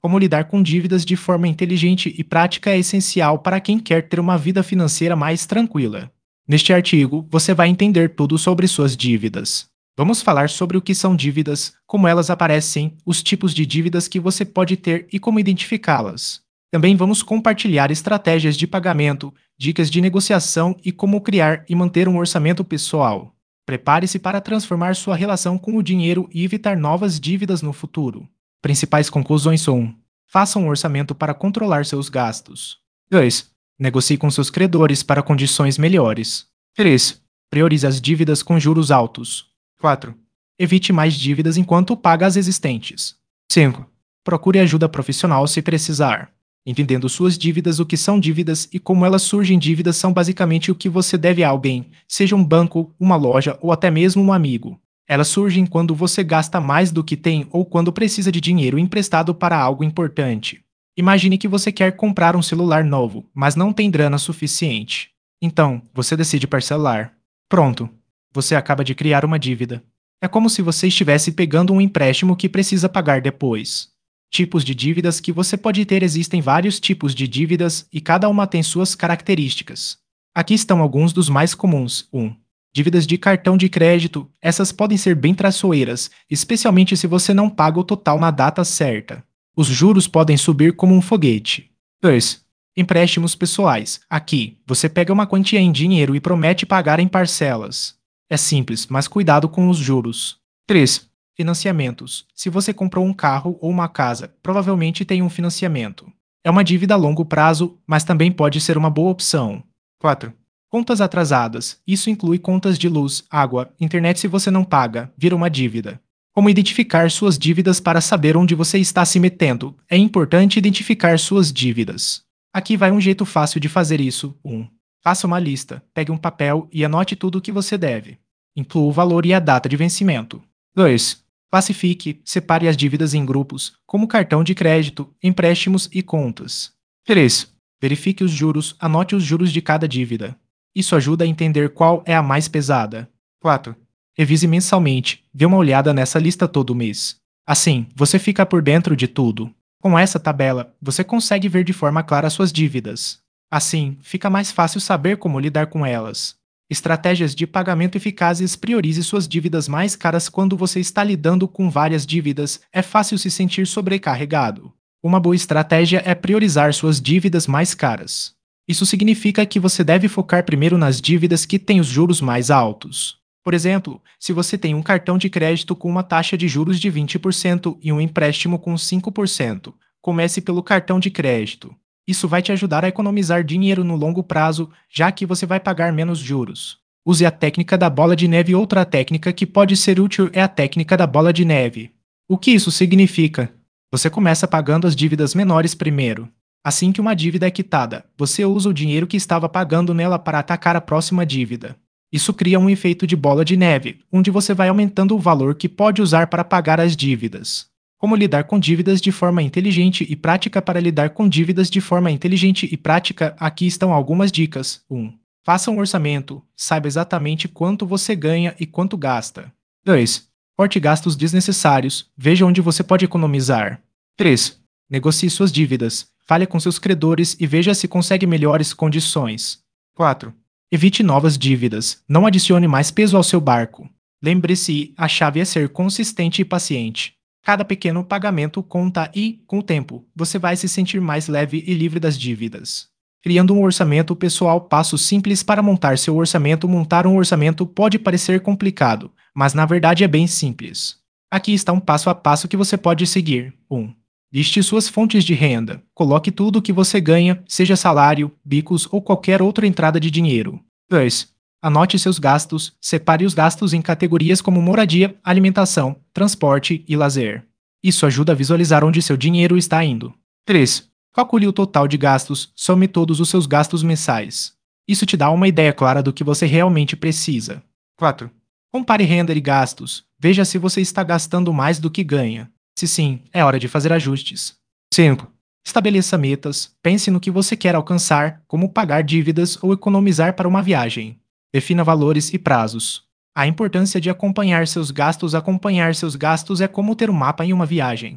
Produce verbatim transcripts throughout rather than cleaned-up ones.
Como lidar com dívidas de forma inteligente e prática é essencial para quem quer ter uma vida financeira mais tranquila. Neste artigo, você vai entender tudo sobre suas dívidas. Vamos falar sobre o que são dívidas, como elas aparecem, os tipos de dívidas que você pode ter e como identificá-las. Também vamos compartilhar estratégias de pagamento, dicas de negociação e como criar e manter um orçamento pessoal. Prepare-se para transformar sua relação com o dinheiro e evitar novas dívidas no futuro. Principais conclusões um. Faça um orçamento para controlar seus gastos. dois. Negocie com seus credores para condições melhores. três. Priorize as dívidas com juros altos. quatro. Evite mais dívidas enquanto paga as existentes. cinco. Procure ajuda profissional se precisar. Entendendo suas dívidas, o que são dívidas e como elas surgem. Dívidas são basicamente o que você deve a alguém, seja um banco, uma loja ou até mesmo um amigo. Elas surgem quando você gasta mais do que tem ou quando precisa de dinheiro emprestado para algo importante. Imagine que você quer comprar um celular novo, mas não tem grana suficiente. Então, você decide parcelar. Pronto. Você acaba de criar uma dívida. É como se você estivesse pegando um empréstimo que precisa pagar depois. Tipos de dívidas que você pode ter. Existem vários tipos de dívidas e cada uma tem suas características. Aqui estão alguns dos mais comuns. um. Dívidas de cartão de crédito. Essas podem ser bem traiçoeiras, especialmente se você não paga o total na data certa. Os juros podem subir como um foguete. dois. Empréstimos pessoais. Aqui, você pega uma quantia em dinheiro e promete pagar em parcelas. É simples, mas cuidado com os juros. três. Financiamentos. Se você comprou um carro ou uma casa, provavelmente tem um financiamento. É uma dívida a longo prazo, mas também pode ser uma boa opção. quatro. Contas atrasadas. Isso inclui contas de luz, água, internet. Se você não paga, vira uma dívida. Como identificar suas dívidas para saber onde você está se metendo? É importante identificar suas dívidas. Aqui vai um jeito fácil de fazer isso. um. Faça uma lista, pegue um papel e anote tudo o que você deve. Inclua o valor e a data de vencimento. dois. Classifique, separe as dívidas em grupos, como cartão de crédito, empréstimos e contas. três. Verifique os juros, anote os juros de cada dívida. Isso ajuda a entender qual é a mais pesada. quatro. Revise mensalmente, dê uma olhada nessa lista todo mês. Assim, você fica por dentro de tudo. Com essa tabela, você consegue ver de forma clara suas dívidas. Assim, fica mais fácil saber como lidar com elas. Estratégias de pagamento eficazes. Priorize suas dívidas mais caras. Quando você está lidando com várias dívidas, é fácil se sentir sobrecarregado. Uma boa estratégia é priorizar suas dívidas mais caras. Isso significa que você deve focar primeiro nas dívidas que têm os juros mais altos. Por exemplo, se você tem um cartão de crédito com uma taxa de juros de vinte por cento e um empréstimo com cinco por cento, comece pelo cartão de crédito. Isso vai te ajudar a economizar dinheiro no longo prazo, já que você vai pagar menos juros. Use a técnica da bola de neve. Outra técnica que pode ser útil é a técnica da bola de neve. O que isso significa? Você começa pagando as dívidas menores primeiro. Assim que uma dívida é quitada, você usa o dinheiro que estava pagando nela para atacar a próxima dívida. Isso cria um efeito de bola de neve, onde você vai aumentando o valor que pode usar para pagar as dívidas. Como lidar com dívidas de forma inteligente e prática? Para lidar com dívidas de forma inteligente e prática, aqui estão algumas dicas. um. Faça um orçamento. Saiba exatamente quanto você ganha e quanto gasta. dois. Corte gastos desnecessários. Veja onde você pode economizar. três. Negocie suas dívidas. Fale com seus credores e veja se consegue melhores condições. quatro. Evite novas dívidas. Não adicione mais peso ao seu barco. Lembre-se, a chave é ser consistente e paciente. Cada pequeno pagamento conta e, com o tempo, você vai se sentir mais leve e livre das dívidas. Criando um orçamento pessoal. Passos simples para montar seu orçamento. Montar um orçamento pode parecer complicado, mas na verdade é bem simples. Aqui está um passo a passo que você pode seguir. um. Liste suas fontes de renda. Coloque tudo o que você ganha, seja salário, bicos ou qualquer outra entrada de dinheiro. dois. Anote seus gastos. Separe os gastos em categorias como moradia, alimentação, transporte e lazer. Isso ajuda a visualizar onde seu dinheiro está indo. três. Calcule o total de gastos. Some todos os seus gastos mensais. Isso te dá uma ideia clara do que você realmente precisa. quatro. Compare renda e gastos. Veja se você está gastando mais do que ganha. Se sim, é hora de fazer ajustes. cinco. Estabeleça metas. Pense no que você quer alcançar, como pagar dívidas ou economizar para uma viagem. Defina valores e prazos. A importância de acompanhar seus gastos. Acompanhar seus gastos é como ter um mapa em uma viagem.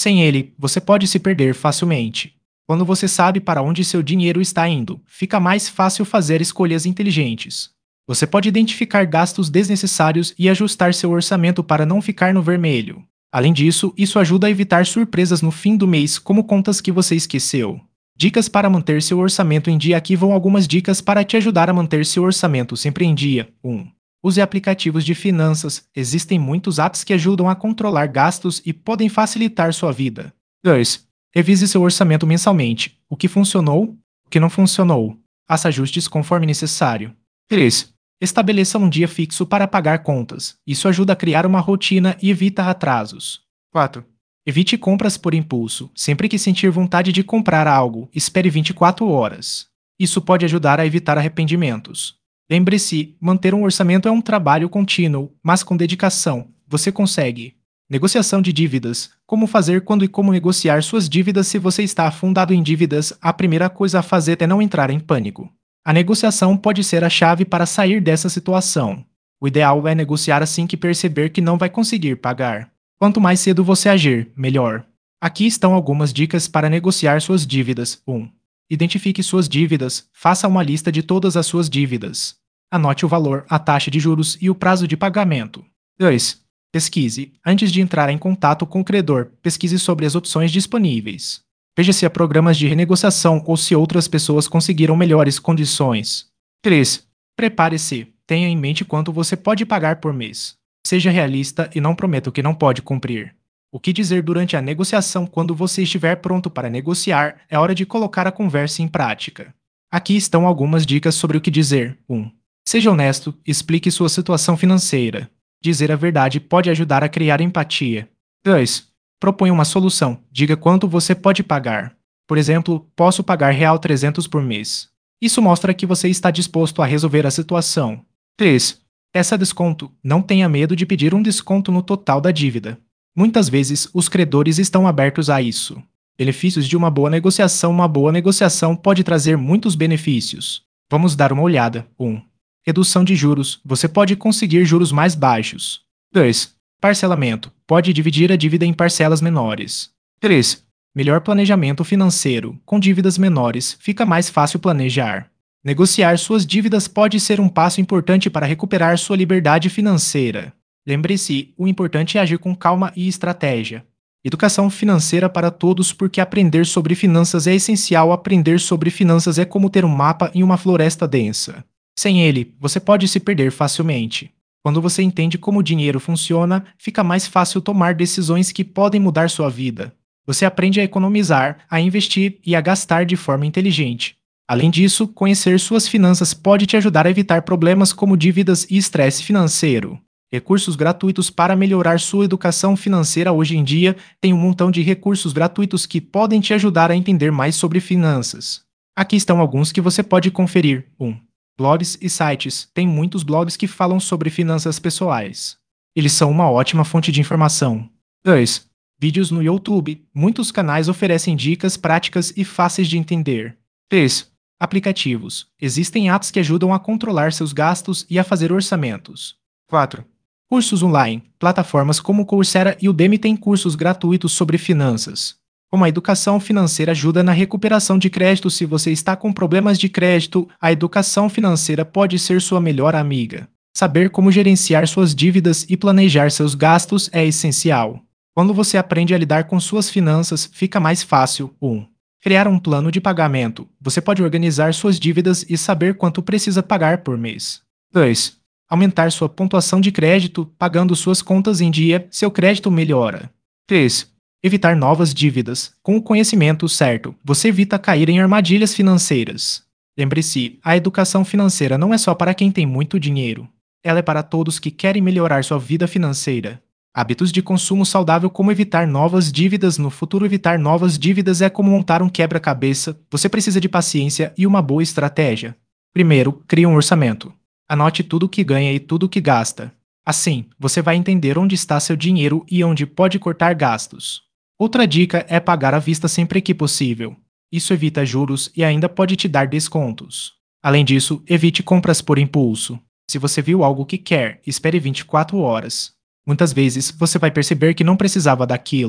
Sem ele, você pode se perder facilmente. Quando você sabe para onde seu dinheiro está indo, fica mais fácil fazer escolhas inteligentes. Você pode identificar gastos desnecessários e ajustar seu orçamento para não ficar no vermelho. Além disso, isso ajuda a evitar surpresas no fim do mês, como contas que você esqueceu. Dicas para manter seu orçamento em dia. Aqui vão algumas dicas para te ajudar a manter seu orçamento sempre em dia. um. Use aplicativos de finanças. Existem muitos apps que ajudam a controlar gastos e podem facilitar sua vida. dois. Revise seu orçamento mensalmente. O que funcionou? O que não funcionou? Faça ajustes conforme necessário. três. Estabeleça um dia fixo para pagar contas. Isso ajuda a criar uma rotina e evita atrasos. quatro. Evite compras por impulso. Sempre que sentir vontade de comprar algo, espere vinte e quatro horas. Isso pode ajudar a evitar arrependimentos. Lembre-se, manter um orçamento é um trabalho contínuo, mas com dedicação, você consegue. Negociação de dívidas. Como fazer quando e como negociar suas dívidas. Se você está afundado em dívidas, a primeira coisa a fazer é não entrar em pânico. A negociação pode ser a chave para sair dessa situação. O ideal é negociar assim que perceber que não vai conseguir pagar. Quanto mais cedo você agir, melhor. Aqui estão algumas dicas para negociar suas dívidas. um. Identifique suas dívidas. Faça uma lista de todas as suas dívidas. Anote o valor, a taxa de juros e o prazo de pagamento. dois. Pesquise. Antes de entrar em contato com o credor, pesquise sobre as opções disponíveis. Veja se há programas de renegociação ou se outras pessoas conseguiram melhores condições. três. Prepare-se. Tenha em mente quanto você pode pagar por mês. Seja realista e não prometa o que não pode cumprir. O que dizer durante a negociação? Quando você estiver pronto para negociar, é hora de colocar a conversa em prática. Aqui estão algumas dicas sobre o que dizer. um. Seja honesto e explique sua situação financeira. Dizer a verdade pode ajudar a criar empatia. dois. Proponha uma solução. Diga quanto você pode pagar. Por exemplo, posso pagar real trezentos por mês. Isso mostra que você está disposto a resolver a situação. três. Peça desconto. Não tenha medo de pedir um desconto no total da dívida. Muitas vezes, os credores estão abertos a isso. Benefícios de uma boa negociação. Uma boa negociação pode trazer muitos benefícios. Vamos dar uma olhada. um. Redução de juros. Você pode conseguir juros mais baixos. dois. Parcelamento. Pode dividir a dívida em parcelas menores. três. Melhor planejamento financeiro. Com dívidas menores, fica mais fácil planejar. Negociar suas dívidas pode ser um passo importante para recuperar sua liberdade financeira. Lembre-se, o importante é agir com calma e estratégia. Educação financeira para todos, porque aprender sobre finanças é essencial. Aprender sobre finanças é como ter um mapa em uma floresta densa. Sem ele, você pode se perder facilmente. Quando você entende como o dinheiro funciona, fica mais fácil tomar decisões que podem mudar sua vida. Você aprende a economizar, a investir e a gastar de forma inteligente. Além disso, conhecer suas finanças pode te ajudar a evitar problemas como dívidas e estresse financeiro. Recursos gratuitos para melhorar sua educação financeira. Hoje em dia, tem um montão de recursos gratuitos que podem te ajudar a entender mais sobre finanças. Aqui estão alguns que você pode conferir. um. Blogs e sites. Tem muitos blogs que falam sobre finanças pessoais. Eles são uma ótima fonte de informação. dois. Vídeos no YouTube. Muitos canais oferecem dicas práticas e fáceis de entender. três. Aplicativos. Existem apps que ajudam a controlar seus gastos e a fazer orçamentos. quatro. Cursos online. Plataformas como Coursera e Udemy têm cursos gratuitos sobre finanças. Como a educação financeira ajuda na recuperação de crédito. Se você está com problemas de crédito, a educação financeira pode ser sua melhor amiga. Saber como gerenciar suas dívidas e planejar seus gastos é essencial. Quando você aprende a lidar com suas finanças, fica mais fácil. um. Criar um plano de pagamento. Você pode organizar suas dívidas e saber quanto precisa pagar por mês. dois. Aumentar sua pontuação de crédito. Pagando suas contas em dia, seu crédito melhora. três. Evitar novas dívidas. Com o conhecimento certo, você evita cair em armadilhas financeiras. Lembre-se, a educação financeira não é só para quem tem muito dinheiro. Ela é para todos que querem melhorar sua vida financeira. Hábitos de consumo saudável. Como evitar novas dívidas no futuro. Evitar novas dívidas é como montar um quebra-cabeça. Você precisa de paciência e uma boa estratégia. Primeiro, crie um orçamento. Anote tudo o que ganha e tudo o que gasta. Assim, você vai entender onde está seu dinheiro e onde pode cortar gastos. Outra dica é pagar à vista sempre que possível. Isso evita juros e ainda pode te dar descontos. Além disso, evite compras por impulso. Se você viu algo que quer, espere vinte e quatro horas. Muitas vezes, você vai perceber que não precisava daquilo.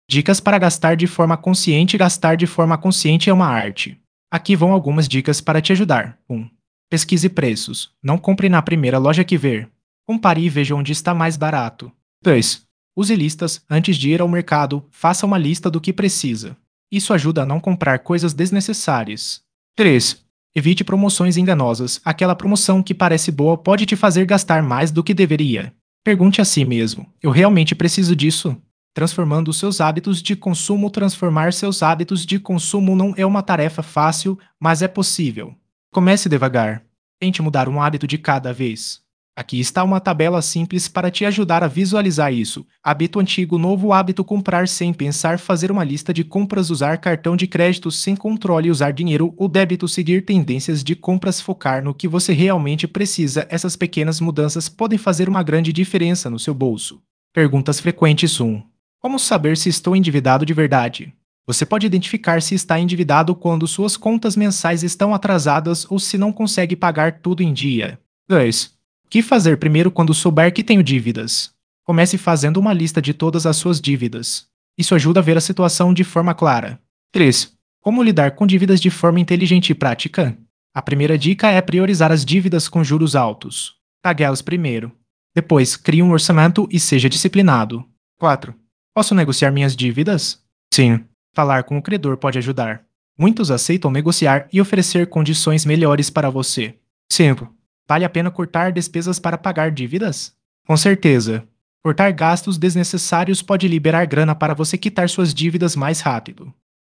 Dicas para gastar de forma consciente. Gastar de forma consciente é uma arte. Aqui vão algumas dicas para te ajudar. um. Pesquise preços. Não compre na primeira loja que ver. Compare e veja onde está mais barato. dois. Use listas. Antes de ir ao mercado, faça uma lista do que precisa. Isso ajuda a não comprar coisas desnecessárias. três. Evite promoções enganosas. Aquela promoção que parece boa pode te fazer gastar mais do que deveria. Pergunte a si mesmo: eu realmente preciso disso? Transformando seus hábitos de consumo. Transformar seus hábitos de consumo não é uma tarefa fácil, mas é possível. Comece devagar. Tente mudar um hábito de cada vez. Aqui está uma tabela simples para te ajudar a visualizar isso. Hábito antigo, novo hábito: comprar sem pensar, fazer uma lista de compras, usar cartão de crédito sem controle, usar dinheiro ou débito, seguir tendências de compras, focar no que você realmente precisa. Essas pequenas mudanças podem fazer uma grande diferença no seu bolso. Perguntas frequentes. um. Como saber se estou endividado de verdade? Você pode identificar se está endividado quando suas contas mensais estão atrasadas ou se não consegue pagar tudo em dia. dois. O que fazer primeiro quando souber que tenho dívidas? Comece fazendo uma lista de todas as suas dívidas. Isso ajuda a ver a situação de forma clara. três. Como lidar com dívidas de forma inteligente e prática? A primeira dica é priorizar as dívidas com juros altos. Pague elas primeiro. Depois, crie um orçamento e seja disciplinado. quatro. Posso negociar minhas dívidas? Sim. Falar com o credor pode ajudar. Muitos aceitam negociar e oferecer condições melhores para você. cinco. Vale a pena cortar despesas para pagar dívidas? Com certeza. Cortar gastos desnecessários pode liberar grana para você quitar suas dívidas mais rápido.